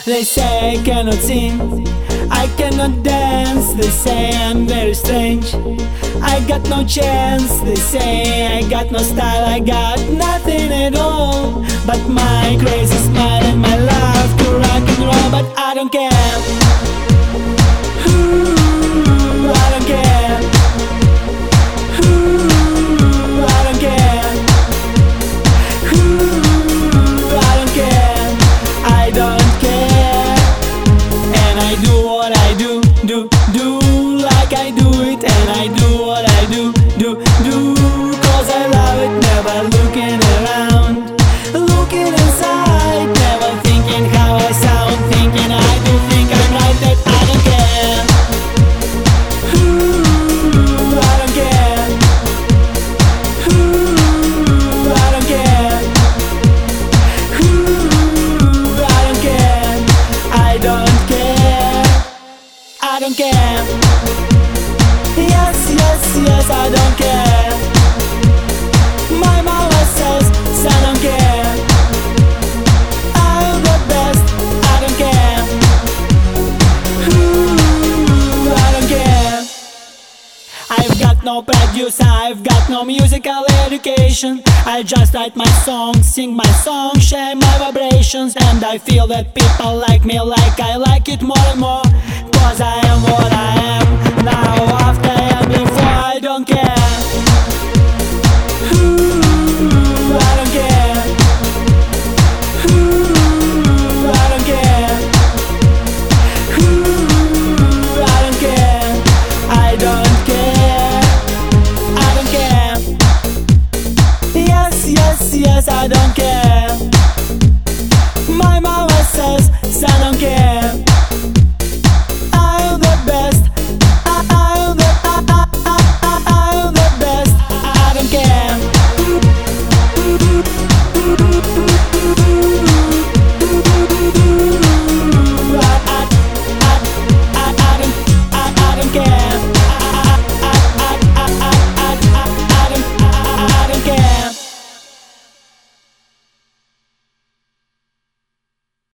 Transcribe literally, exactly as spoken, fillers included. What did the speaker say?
They say I cannot sing, I cannot dance. They say I'm very strange, I got no chance. They say I got no style, I got nothing at all but my crazy smile and my love to rock and roll. But I don't care. Ooh, I don't care. Ooh, I don't care. Ooh, I don't care. I don't care. And I do what I do, do, do like I do it. And I do what I do, do, do cause I love it. Never looking around, looking inside, never thinking how I sound, thinking I do think I'm right, that I don't care. Ooh, I don't care. Ooh, I don't care. Ooh, I don't care. I don't care. I don't care. Yes, yes, yes, I don't care. My mama says, I don't care. I'm the best, I don't care. Ooh, I don't care. I've got no producer, I've got no musical education. I just write my songs, sing my songs, share my vibrations. And I feel that people like me like I like it more and more. Cause I am what I am now, after and before. I don't care. Ooh, I don't care. Ooh, I don't care. Ooh, I don't care. I don't care. I don't care. Yes, yes, yes, I don't care. My mama says, I don't care.